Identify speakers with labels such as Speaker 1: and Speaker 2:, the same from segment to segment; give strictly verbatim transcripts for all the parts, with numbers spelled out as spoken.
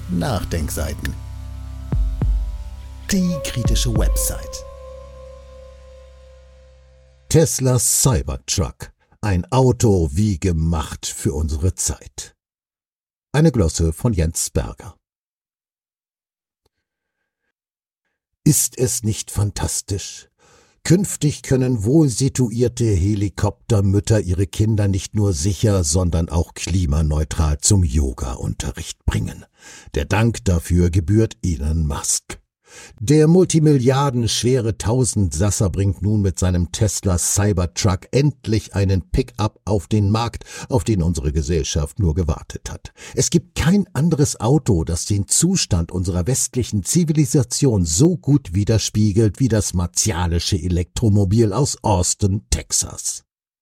Speaker 1: Nachdenkseiten. Die kritische Website.
Speaker 2: Teslas Cybertruck. Ein Auto wie gemacht für unsere Zeit. Eine Glosse von Jens Berger. Ist es nicht fantastisch? Künftig können wohlsituierte Helikoptermütter ihre Kinder nicht nur sicher, sondern auch klimaneutral zum Yoga-Unterricht bringen. Der Dank dafür gebührt Elon Musk. Der multimilliardenschwere Tausendsasser bringt nun mit seinem Tesla Cybertruck endlich einen Pickup auf den Markt, auf den unsere Gesellschaft nur gewartet hat. Es gibt kein anderes Auto, das den Zustand unserer westlichen Zivilisation so gut widerspiegelt wie das martialische Elektromobil aus Austin, Texas.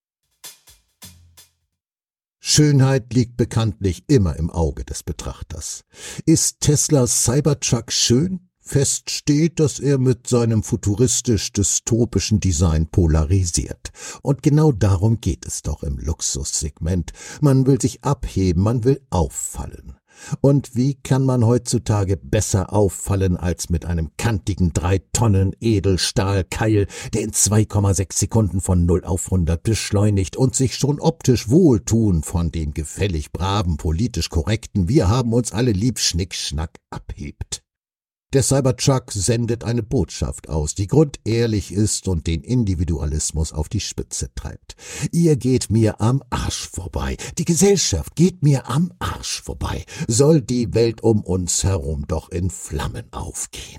Speaker 2: Schönheit liegt bekanntlich immer im Auge des Betrachters. Ist Teslas Cybertruck schön? Fest steht, dass er mit seinem futuristisch-dystopischen Design polarisiert. Und genau darum geht es doch im Luxussegment. Man will sich abheben, man will auffallen. Und wie kann man heutzutage besser auffallen als mit einem kantigen drei Tonnen Edelstahlkeil, der in zwei Komma sechs Sekunden von null auf hundert beschleunigt und sich schon optisch wohltun von dem gefällig braven, politisch korrekten Wir haben uns alle lieb Schnickschnack abhebt. Der Cybertruck sendet eine Botschaft aus, die grundehrlich ist und den Individualismus auf die Spitze treibt. Ihr geht mir am Arsch vorbei. Die Gesellschaft geht mir am Arsch vorbei. Soll die Welt um uns herum doch in Flammen aufgehen.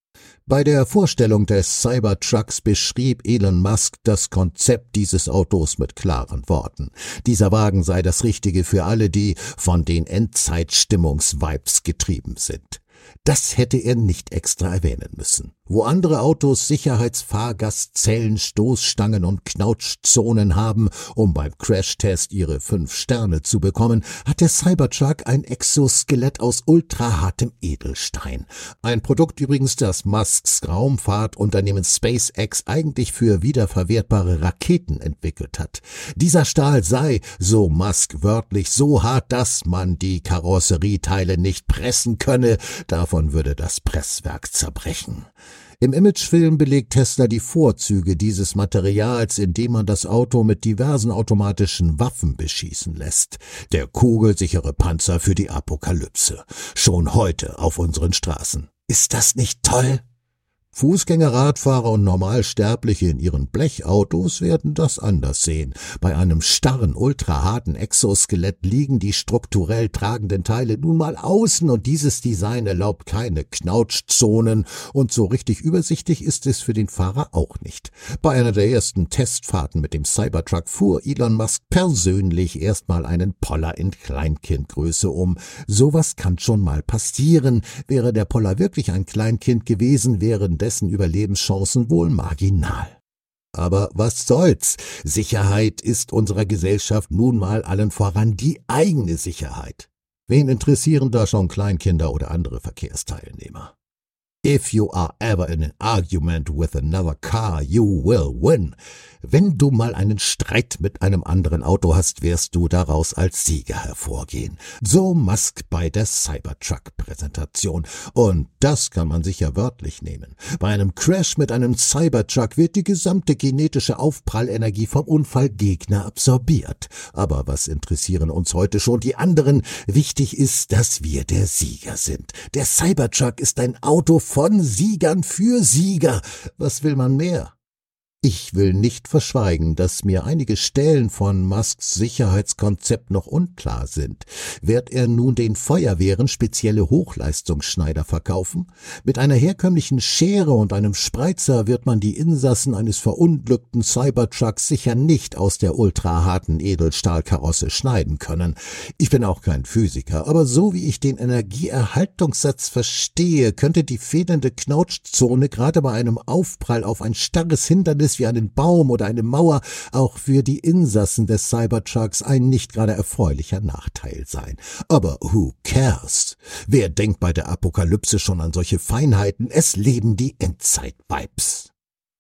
Speaker 2: Bei der Vorstellung des Cybertrucks beschrieb Elon Musk das Konzept dieses Autos mit klaren Worten. Dieser Wagen sei das Richtige für alle, die von den Endzeitstimmungsvibes getrieben sind. Das hätte er nicht extra erwähnen müssen. Wo andere Autos Sicherheitsfahrgastzellen, Stoßstangen und Knautschzonen haben, um beim Crashtest ihre fünf Sterne zu bekommen, hat der Cybertruck ein Exoskelett aus ultrahartem Edelstein. Ein Produkt übrigens, das Musks Raumfahrtunternehmen SpaceX eigentlich für wiederverwertbare Raketen entwickelt hat. Dieser Stahl sei, so Musk wörtlich, so hart, dass man die Karosserieteile nicht pressen könne. Davon würde das Presswerk zerbrechen. Im Imagefilm belegt Tesla die Vorzüge dieses Materials, indem man das Auto mit diversen automatischen Waffen beschießen lässt. Der kugelsichere Panzer für die Apokalypse. Schon heute auf unseren Straßen. Ist das nicht toll? Fußgänger, Radfahrer und Normalsterbliche in ihren Blechautos werden das anders sehen. Bei einem starren, ultraharten Exoskelett liegen die strukturell tragenden Teile nun mal außen und dieses Design erlaubt keine Knautschzonen und so richtig übersichtlich ist es für den Fahrer auch nicht. Bei einer der ersten Testfahrten mit dem Cybertruck fuhr Elon Musk persönlich erstmal einen Poller in Kleinkindgröße um. Sowas kann schon mal passieren. Wäre der Poller wirklich ein Kleinkind gewesen, wären dessen Überlebenschancen wohl marginal. Aber was soll's? Sicherheit ist unserer Gesellschaft nun mal allen voran die eigene Sicherheit. Wen interessieren da schon Kleinkinder oder andere Verkehrsteilnehmer? If you are ever in an argument with another car, you will win. Wenn du mal einen Streit mit einem anderen Auto hast, wirst du daraus als Sieger hervorgehen. So Musk bei der Cybertruck-Präsentation. Und das kann man sicher wörtlich nehmen. Bei einem Crash mit einem Cybertruck wird die gesamte kinetische Aufprallenergie vom Unfallgegner absorbiert. Aber was interessieren uns heute schon die anderen? Wichtig ist, dass wir der Sieger sind. Der Cybertruck ist ein Auto von Siegern für Sieger. Was will man mehr? Ich will nicht verschweigen, dass mir einige Stellen von Musks Sicherheitskonzept noch unklar sind. Wird er nun den Feuerwehren spezielle Hochleistungsschneider verkaufen? Mit einer herkömmlichen Schere und einem Spreizer wird man die Insassen eines verunglückten Cybertrucks sicher nicht aus der ultraharten Edelstahlkarosse schneiden können. Ich bin auch kein Physiker, aber so wie ich den Energieerhaltungssatz verstehe, könnte die fehlende Knautschzone gerade bei einem Aufprall auf ein starres Hindernis wie einen Baum oder eine Mauer auch für die Insassen des Cybertrucks ein nicht gerade erfreulicher Nachteil sein. Aber who cares? Wer denkt bei der Apokalypse schon an solche Feinheiten? Es leben die Endzeit-Vibes.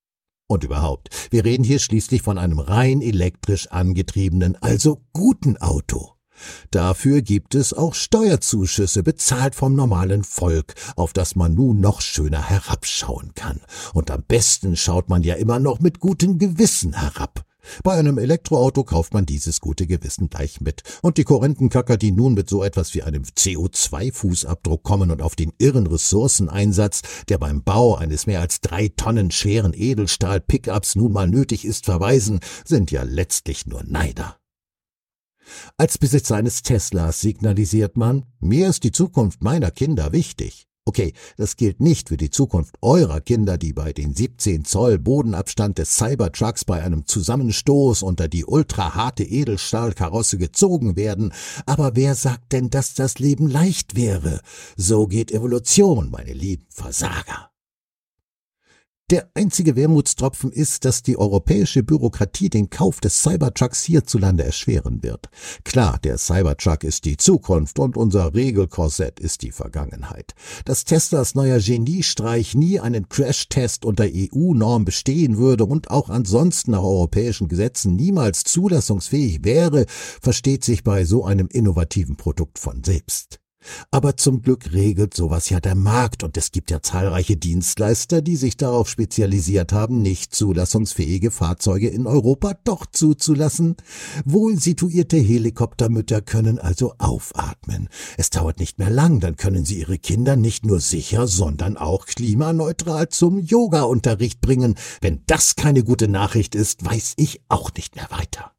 Speaker 2: Und überhaupt, wir reden hier schließlich von einem rein elektrisch angetriebenen, also guten Auto. Dafür gibt es auch Steuerzuschüsse, bezahlt vom normalen Volk, auf das man nun noch schöner herabschauen kann. Und am besten schaut man ja immer noch mit gutem Gewissen herab. Bei einem Elektroauto kauft man dieses gute Gewissen gleich mit. Und die Korrentenkacker, die nun mit so etwas wie einem C O zwei Fußabdruck kommen und auf den irren Ressourceneinsatz, der beim Bau eines mehr als drei Tonnen schweren Edelstahl-Pickups nun mal nötig ist, verweisen, sind ja letztlich nur Neider. Als Besitzer eines Teslas signalisiert man, mir ist die Zukunft meiner Kinder wichtig. Okay, das gilt nicht für die Zukunft eurer Kinder, die bei den siebzehn Zoll Bodenabstand des Cybertrucks bei einem Zusammenstoß unter die ultraharte Edelstahlkarosse gezogen werden. Aber wer sagt denn, dass das Leben leicht wäre? So geht Evolution, meine lieben Versager. Der einzige Wermutstropfen ist, dass die europäische Bürokratie den Kauf des Cybertrucks hierzulande erschweren wird. Klar, der Cybertruck ist die Zukunft und unser Regelkorsett ist die Vergangenheit. Dass Teslas neuer Geniestreich nie einen Crashtest unter E U-Norm bestehen würde und auch ansonsten nach europäischen Gesetzen niemals zulassungsfähig wäre, versteht sich bei so einem innovativen Produkt von selbst. Aber zum Glück regelt sowas ja der Markt und es gibt ja zahlreiche Dienstleister, die sich darauf spezialisiert haben, nicht zulassungsfähige Fahrzeuge in Europa doch zuzulassen. Wohl situierte Helikoptermütter können also aufatmen. Es dauert nicht mehr lang, dann können sie ihre Kinder nicht nur sicher, sondern auch klimaneutral zum Yoga-Unterricht bringen. Wenn das keine gute Nachricht ist, weiß ich auch nicht mehr weiter.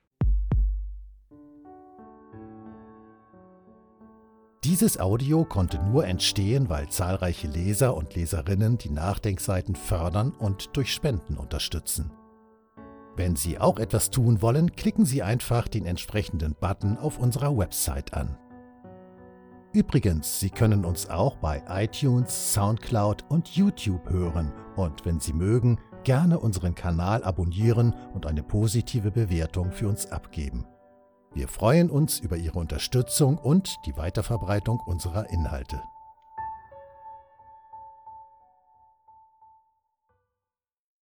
Speaker 1: Dieses Audio konnte nur entstehen, weil zahlreiche Leser und Leserinnen die Nachdenkseiten fördern und durch Spenden unterstützen. Wenn Sie auch etwas tun wollen, klicken Sie einfach den entsprechenden Button auf unserer Website an. Übrigens, Sie können uns auch bei iTunes, Soundcloud und YouTube hören und wenn Sie mögen, gerne unseren Kanal abonnieren und eine positive Bewertung für uns abgeben. Wir freuen uns über Ihre Unterstützung und die Weiterverbreitung unserer Inhalte.